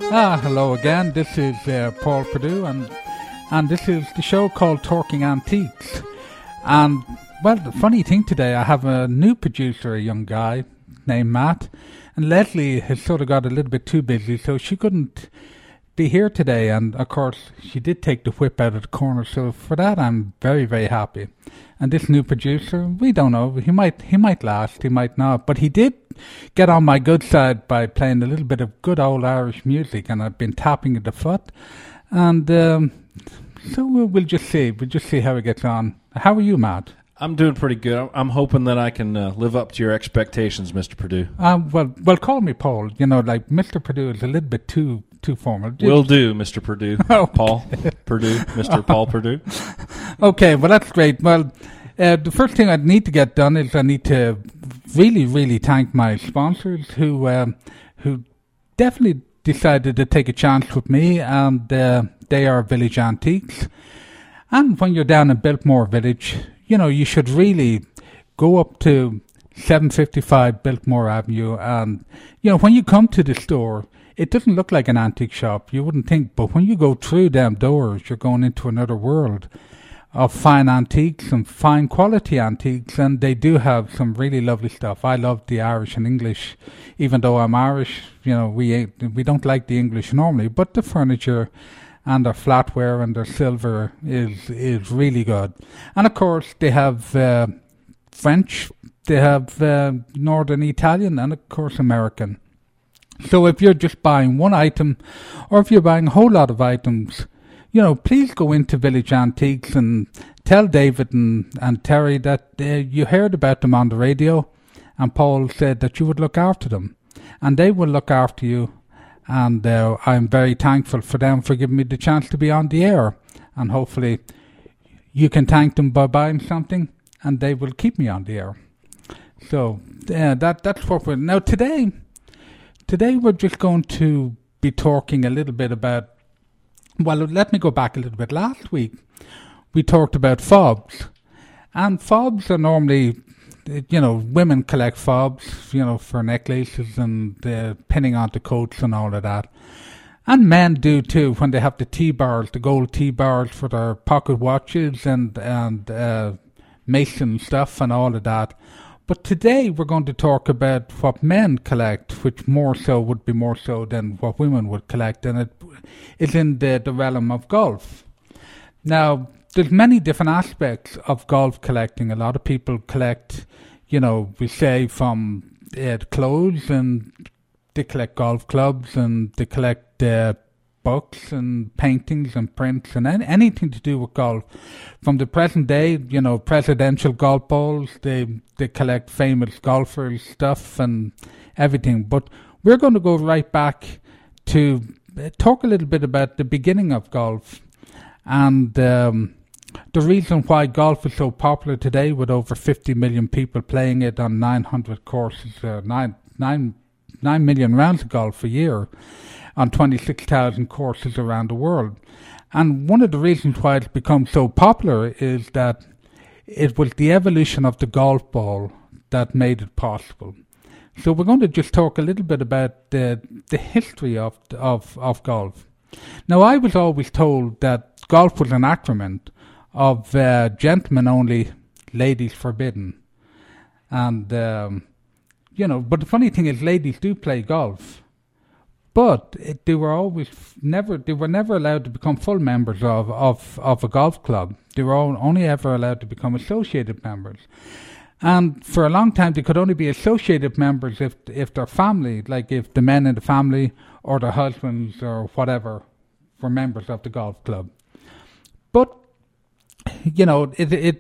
Hello again. This is Paul Perdue, and this is the show called Talking Antiques. And, well, the funny thing today, I have a new producer, a young guy named Matt, and Leslie has sort of got a little bit too busy, so she couldn't be here today. And, of course, she did take the whip out of the corner, so for that I'm very, very happy. And this new producer, we don't know, he might last, he might not, but he did get on my good side by playing a little bit of good old Irish music, and I've been tapping at the foot, and so we'll just see how it gets on. How are you, Matt? I'm doing pretty good. I'm hoping that I can live up to your expectations, Mr. Perdue. Well, call me Paul. You know, like Mr. Perdue is a little bit too formal. Will do, Mr. Perdue. Okay. Paul Perdue, Mr. Paul Perdue. Okay, well, that's great. Well, the first thing I need to get done is I need to really, really thank my sponsors who definitely decided to take a chance with me, and they are Village Antiques. And when you're down in Biltmore Village, you know, you should really go up to 755 Biltmore Avenue, and, you know, when you come to the store, it doesn't look like an antique shop. You wouldn't think, but when you go through them doors, you're going into another world of fine antiques and fine quality antiques, and they do have some really lovely stuff. I love the Irish and English, even though I'm Irish. You know, we don't like the English normally, but the furniture and their flatware and their silver is really good. And of course, they have French, they have Northern Italian, and of course American. So if you're just buying one item, or if you're buying a whole lot of items, you know, please go into Village Antiques and tell David and Terry that you heard about them on the radio, and Paul said that you would look after them, and they will look after you. And I'm very thankful for them for giving me the chance to be on the air, and hopefully you can thank them by buying something, and they will keep me on the air. So that's what we're now today. Today we're just going to be talking a little bit about, well, let me go back a little bit. Last week we talked about fobs, and fobs are normally, you know, women collect fobs, you know, for necklaces and pinning onto coats and all of that. And men do too, when they have the T-bars, the gold T-bars for their pocket watches and Mason stuff and all of that. But today we're going to talk about what men collect, which more so would be more so than what women would collect, and it is in the realm of golf. Now, there's many different aspects of golf collecting. A lot of people collect, you know, we say from clothes, and they collect golf clubs, and they collect books and paintings and prints and anything to do with golf. From the present day, you know, presidential golf balls, they collect famous golfers' stuff and everything. But we're going to go right back to talk a little bit about the beginning of golf, and the reason why golf is so popular today, with over 50 million people playing it on 900 courses, 9 million rounds of golf a year on 26,000 courses around the world. And one of the reasons why it's become so popular is that it was the evolution of the golf ball that made it possible. So we're going to just talk a little bit about the history of golf. Now, I was always told that golf was an acronym of gentlemen only, ladies forbidden. And, you know, but the funny thing is, ladies do play golf. But they were never allowed to become full members of a golf club. They were only ever allowed to become associated members. And for a long time, they could only be associated members if their family, like if the men in the family or their husbands or whatever, were members of the golf club. But, you know,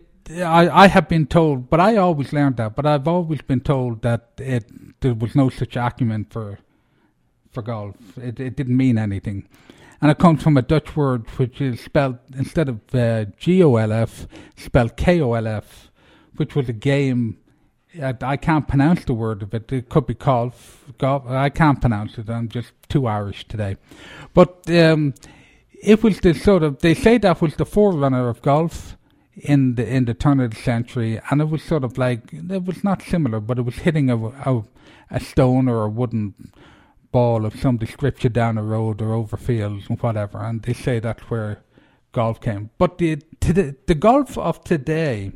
I have been told, but I always learned that, but I've always been told that there was no such acumen for golf. It didn't mean anything. And it comes from a Dutch word which is spelled, instead of GOLF, spelled KOLF, which was a game. I can't pronounce the word of it. It could be golf. I can't pronounce it. I'm just too Irish today. But it was the sort of, they say that was the forerunner of golf in the turn of the century, and it was sort of like, it was not similar, but it was hitting a stone or a wooden ball of some description down a road or over fields and whatever, and they say that's where golf came. But the golf of today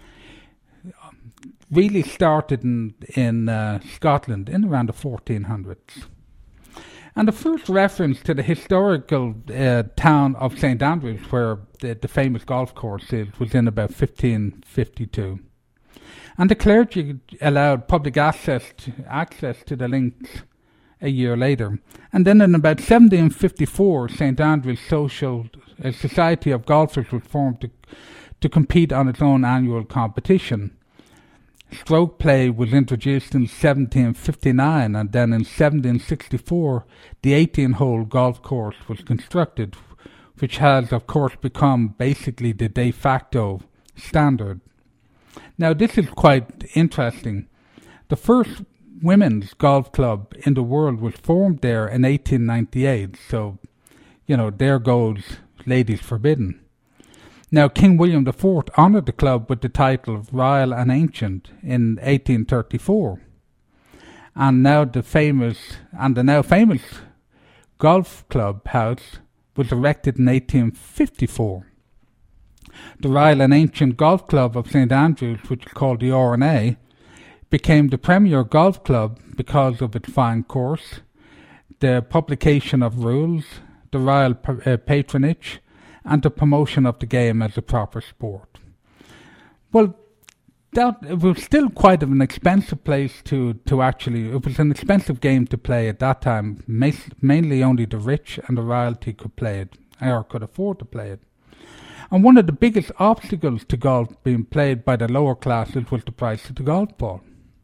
really started in Scotland in around the 1400s. And the first reference to the historical town of St Andrews, where the famous golf course is, was in about 1552. And the clergy allowed public access to the links a year later. And then in about 1754, St Andrews Society of Golfers was formed to compete on its own annual competition. Stroke play was introduced in 1759, and then in 1764 the 18-hole golf course was constructed, which has of course become basically the de facto standard. Now this is quite interesting. The first women's golf club in the world was formed there in 1898, so there goes ladies forbidden. Now, King William IV honoured the club with the title of Royal and Ancient in 1834. And now the now famous golf club house was erected in 1854. The Royal and Ancient Golf Club of St Andrews, which is called the R&A, became the premier golf club because of its fine course, the publication of rules, the royal patronage, and the promotion of the game as a proper sport. Well, it was still quite an expensive place to actually. It was an expensive game to play at that time. Mainly only the rich and the royalty could play it, or could afford to play it. And one of the biggest obstacles to golf being played by the lower classes was the price of the golf ball.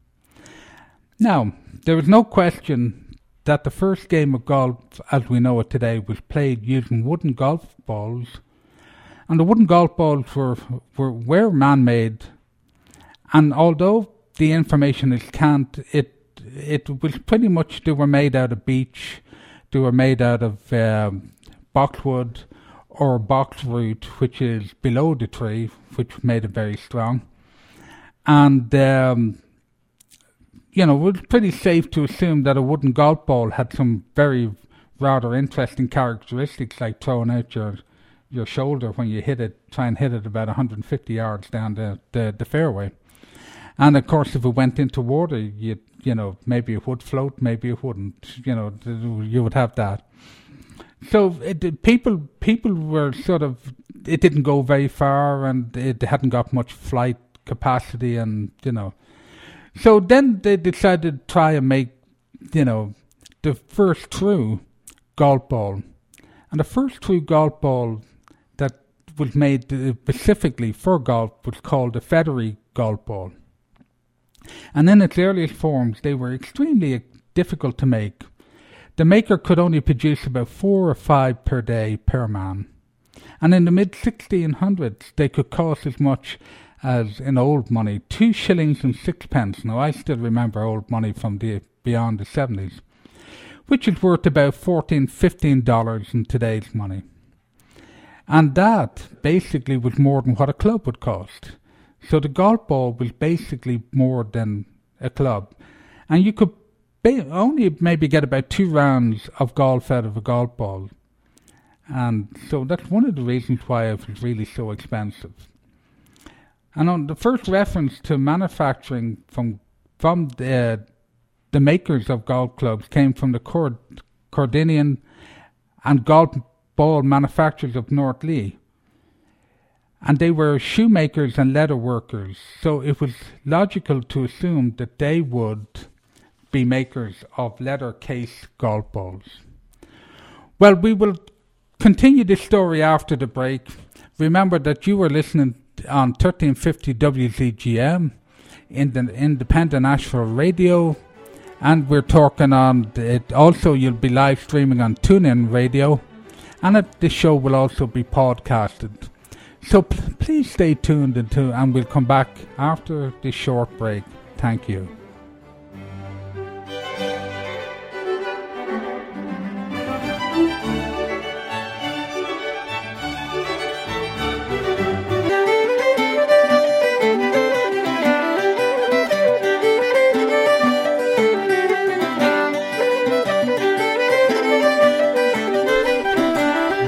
Now, there is no question that the first game of golf as we know it today was played using wooden golf balls, and the wooden golf balls were man-made, and although the information is cant, it was pretty much, they were made out of beech, they were made out of boxwood or boxroot, which is below the tree, which made it very strong, and it was pretty safe to assume that a wooden golf ball had some very rather interesting characteristics, like throwing out your shoulder when you try and hit it about 150 yards down the fairway. And of course, if it went into water, maybe it would float, maybe it wouldn't. You would have that. So people were sort of, it didn't go very far, and it hadn't got much flight capacity, and So then they decided to try and make, the first true golf ball. And the first true golf ball that was made specifically for golf was called the Feathery golf ball. And in its earliest forms, they were extremely difficult to make. The maker could only produce about 4 or 5 per day per man. And in the mid-1600s, they could cost as much as in old money, 2 shillings and 6 pence. Now, I still remember old money from beyond the 70s, which is worth about $14-15 in today's money. And that basically was more than what a club would cost. So the golf ball was basically more than a club. And you could only maybe get about 2 rounds of golf out of a golf ball. And so that's one of the reasons why it was really so expensive. And on the first reference to manufacturing from the makers of golf clubs came from the Cordinian and golf ball manufacturers of North Lee. And they were shoemakers and leather workers, so it was logical to assume that they would be makers of leather case golf balls. Well, we will continue this story after the break. Remember that you were listening on 1350 WZGM in the Independent Nashville Radio, and we're talking on it. Also, you'll be live streaming on TuneIn Radio, and this show will also be podcasted. So please stay tuned and we'll come back after this short break. Thank you.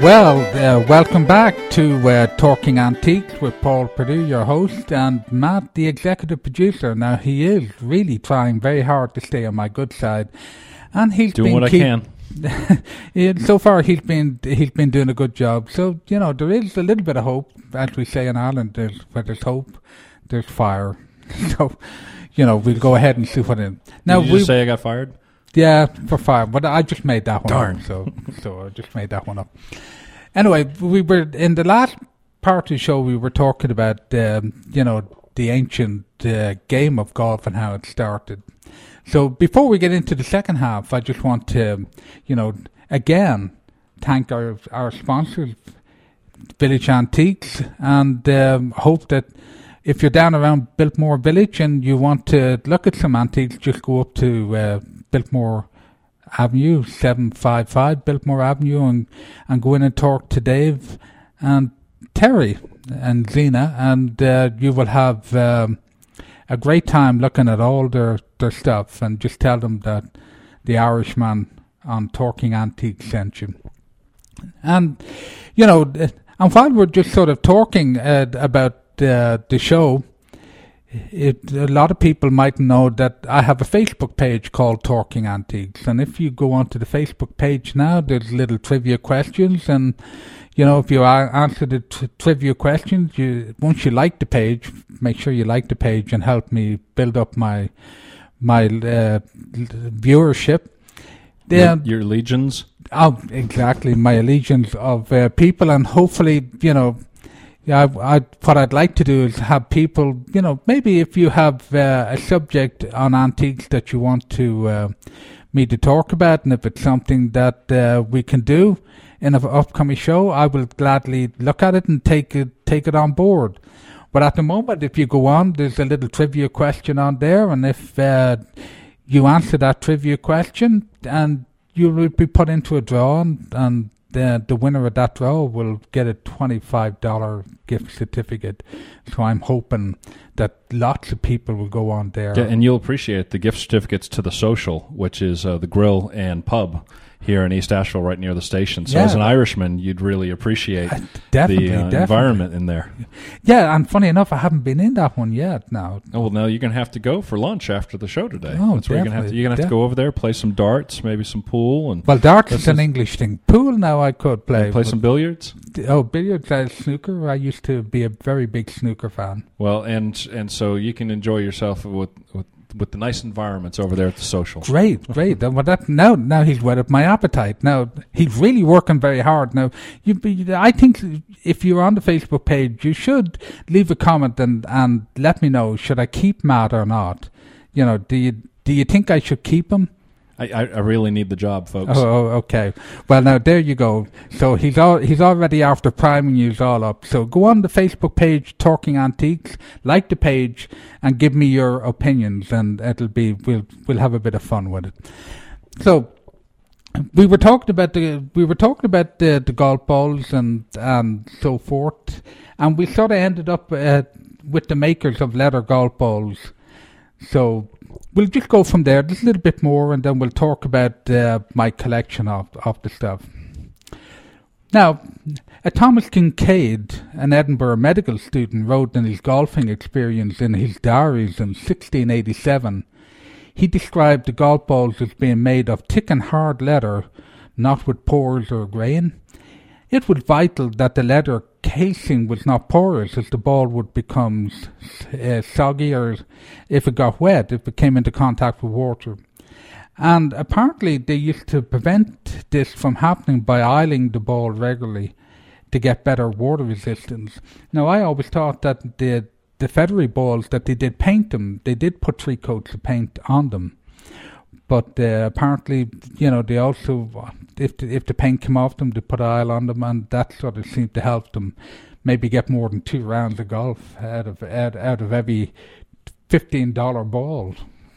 Well, welcome back to Talking Antiques with Paul Perdue, your host, and Matt, the executive producer. Now, he is really trying very hard to stay on my good side, and he's doing what I can. So far, he's been doing a good job. So there is a little bit of hope, as we say in Ireland. Where there's hope, there's fire. So we'll go ahead and see what it. Now, Did you just say I got fired? Yeah, for fire, but I just made that one Darn. up. So I just made that one up. Anyway, we were in the last part of the show. We were talking about the ancient game of golf and how it started. So before we get into the second half, I just want to, again, thank our sponsors, Village Antiques, and hope that if you're down around Biltmore Village and you want to look at some antiques, just go up to Biltmore Avenue, 755 Biltmore Avenue, and go in and talk to Dave and Terry and Zena, and you will have a great time looking at all their stuff, and just tell them that the Irishman on Talking Antiques sent you. And and while we're just sort of talking about the show, a lot of people might know that I have a Facebook page called Talking Antiques, and if you go onto the Facebook page now, there's little trivia questions, and if you answer the trivia questions, once you like the page, make sure you like the page and help me build up my viewership. Your legions. Oh, exactly, my legions of people, and hopefully, what I'd like to do is have people, maybe if you have a subject on antiques that you want to me to talk about, and if it's something that we can do in an upcoming show, I will gladly look at it and take it on board. But at the moment, if you go on, there's a little trivia question on there, and if you answer that trivia question, and you will be put into a draw, and the winner of that draw will get a $25 gift certificate. So I'm hoping that lots of people will go on there. Yeah, and you'll appreciate the gift certificates to the Social, which is the grill and pub here in East Asheville, right near the station. So as an Irishman, you'd really appreciate definitely. Environment in there. Yeah, and funny enough, I haven't been in that one yet now. Oh, well, now you're going to have to go for lunch after the show today. Oh, that's where you're going to have to go over there, play some darts, maybe some pool. Well, darts is an English thing. Pool now I could play. Play some billiards? Oh, billiards, snooker. I used to be a very big snooker fan. Well, and so you can enjoy yourself with the nice environments over there at the Social. Great. Now he's whet up my appetite. Now he's really working very hard. Now I think if you're on the Facebook page, you should leave a comment and let me know, should I keep Matt or not? Do you think I should keep him? I really need the job, folks. Oh, okay. Well, now there you go. So he's already after priming you all up. So go on the Facebook page, Talking Antiques, like the page, and give me your opinions, and we'll have a bit of fun with it. So we were talking about the golf balls and so forth, and we sort of ended up with the makers of leather golf balls. So we'll just go from there, just a little bit more, and then we'll talk about my collection of the stuff. Now, Thomas Kincaid, an Edinburgh medical student, wrote in his golfing experience in his diaries in 1687. He described the golf balls as being made of thick and hard leather, not with pores or grain. It was vital that the leather casing was not porous, as the ball would become soggy, or if it got wet, if it came into contact with water. And apparently they used to prevent this from happening by oiling the ball regularly to get better water resistance. Now, I always thought that the feathery balls, that they did paint them, they did put 3 coats of paint on them. But apparently, they also, if the paint came off them, they put oil on them, and that sort of seemed to help them maybe get more than 2 rounds of golf out of every $15 ball,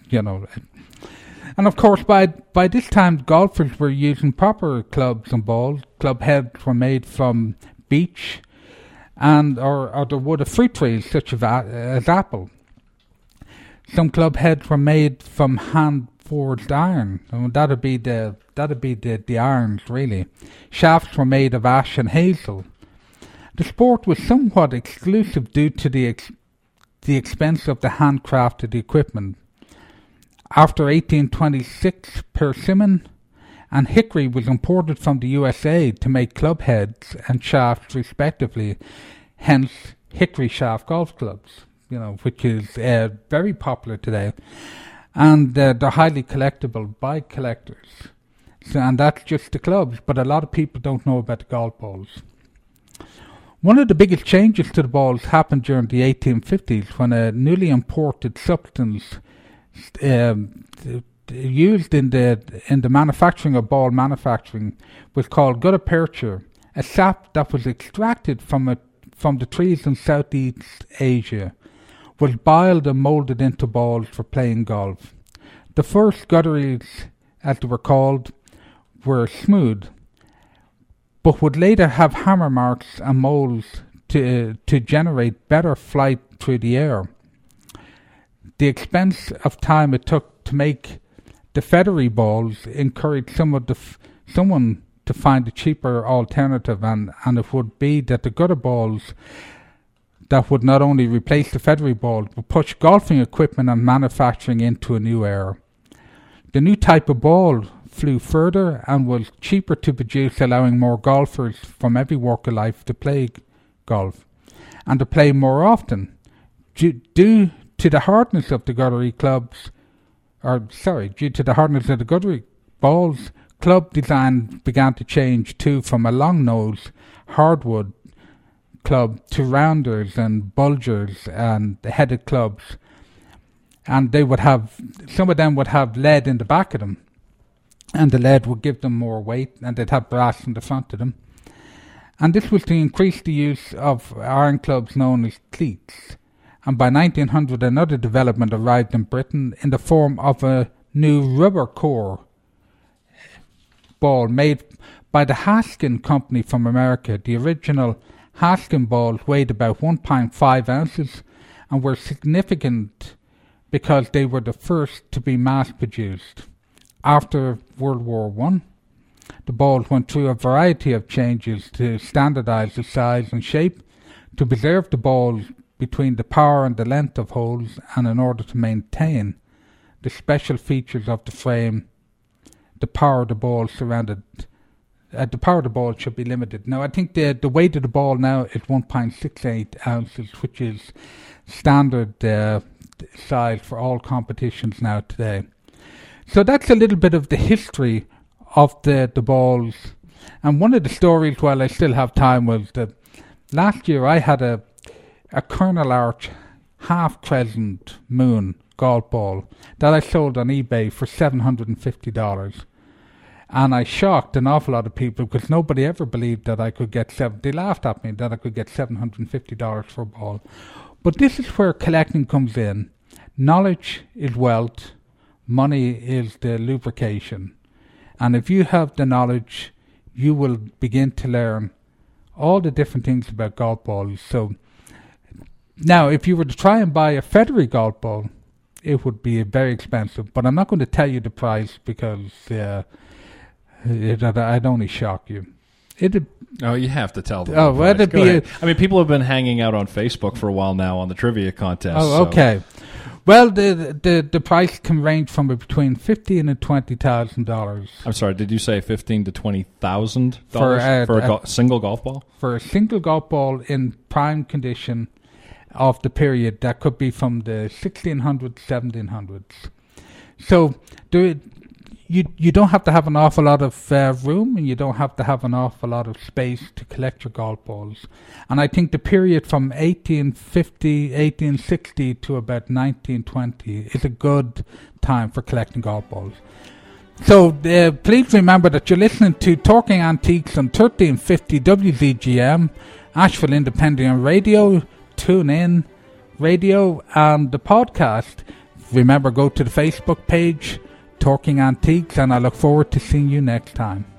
And of course, by this time, golfers were using proper clubs and balls. Club heads were made from beech and or the wood of fruit trees such as apple. Some club heads were made from hand forged iron. And that'd be the irons, really. Shafts were made of ash and hazel. The sport was somewhat exclusive due to the expense of the handcrafted equipment. After 1826, persimmon and hickory was imported from the USA to make club heads and shafts respectively, hence hickory shaft golf clubs, which is very popular today. And they're highly collectible by collectors. And that's just the clubs, but a lot of people don't know about the golf balls. One of the biggest changes to the balls happened during the 1850s when a newly imported substance used in the manufacturing of ball manufacturing was called gutta percha, a sap that was extracted from the trees in Southeast Asia, was boiled and moulded into balls for playing golf. The first gutteries, as they were called, were smooth, but would later have hammer marks and moles to generate better flight through the air. The expense of time it took to make the feathery balls encouraged someone to find a cheaper alternative, and it would be that the gutter balls that would not only replace the feathery balls but push golfing equipment and manufacturing into a new era. The new type of ball flew further and was cheaper to produce, allowing more golfers from every walk of life to play golf and to play more often. Due to the hardness of the guttery balls, club design began to change too, from a long nose hardwood club to rounders and bulgers and headed clubs, and some of them would have lead in the back of them, and the lead would give them more weight, and they'd have brass in the front of them. And this was to increase the use of iron clubs known as cleats. And by 1900 another development arrived in Britain in the form of a new rubber core ball made by the Haskin Company from America. The original Haskin balls weighed about 1.5 ounces and were significant because they were the first to be mass-produced. After World War I, the balls went through a variety of changes to standardize the size and shape, to preserve the balls between the power and the length of holes, and in order to maintain the special features of the frame, the power of the ball should be limited. Now, I think the weight of the ball now is 1.68 ounces, which is standard size for all competitions now today. So that's a little bit of the history of the balls. And one of the stories, while I still have time, was that last year I had a Colonel Arch half crescent moon golf ball that I sold on eBay for $750. And I shocked an awful lot of people because nobody ever believed that I could get they laughed at me that I could get $750 for a ball. But this is where collecting comes in. Knowledge is wealth. Money is the lubrication. And if you have the knowledge, you will begin to learn all the different things about golf balls. So now, if you were to try and buy a feathery golf ball, it would be very expensive. But I'm not going to tell you the price because I'd only shock you. You have to tell them. Oh, well, it'd be. People have been hanging out on Facebook for a while now on the trivia contest. Oh, okay. Well, the price can range from between $15,000 and $20,000. I'm sorry, did you say $15,000 to $20,000 for a single golf ball? For a single golf ball in prime condition of the period, that could be from the 1600s, 1700s. So you don't have to have an awful lot of room, and you don't have to have an awful lot of space to collect your golf balls. And I think the period from 1850, 1860 to about 1920 is a good time for collecting golf balls. So please remember that you're listening to Talking Antiques on 1350 WZGM, Asheville Independent Radio, TuneIn Radio, and the podcast. Remember, go to the Facebook page, Talking Antiques, and I look forward to seeing you next time.